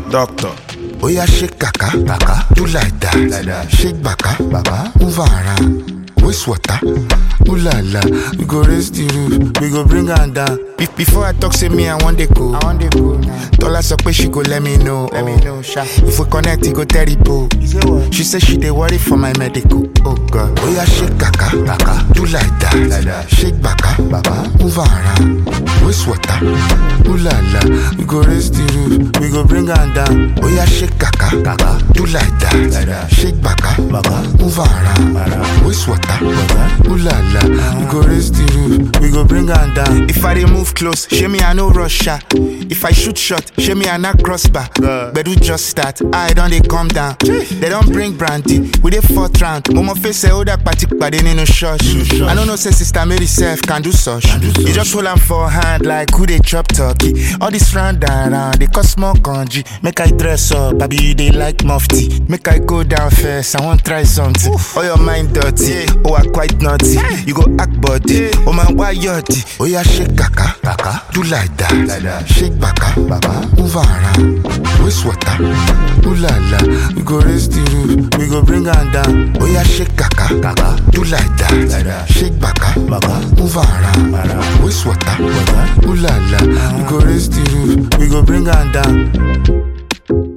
Doctor. Oh yeah, shake kaka, do like that. Shake baka, move around. Waste water, ooh la la. We go raise the roof, we go bring her down. Before I talk, say me I want to go. Tola so she go let me know. If we connect, it go terrible. She say she dey worry for my medical. Oh God, oh yeah, shake kaka, do like that. Shake baka, move around. Waste water, ooh la la. We go raise the roof, we go bring her down. Oh yeah, shake kaka, do like that. Shake baka, move around. Waste water. Ooh la la, we go raise the roof, we go bring her down. If I dey move close, show me I no rush her. If I shoot shot, show me I not crossbar. But do just start, I don't they come down. They don't bring brandy, we dey fourth round. Momo face say, oh that party, but they need no shush. I don't know say sister Mary self can do such. You just hold am for hand like who they chop turkey. All this round and round, they cost small kanji. Make I dress up, baby they like mufti. Make I go down first, I want try something. Oh your mind dirty. Oh, I quite naughty. You go act body. Oh man, why yachty? Oh yeah, shake kaka, do like that. Shake baka, move around. Waste water, ooh la la. We go raise the roof, we go bring her down. Oh yeah, shake kaka, do like that. Shake baka, move around. Waste water, ooh la la. We go raise the roof, we go bring her down.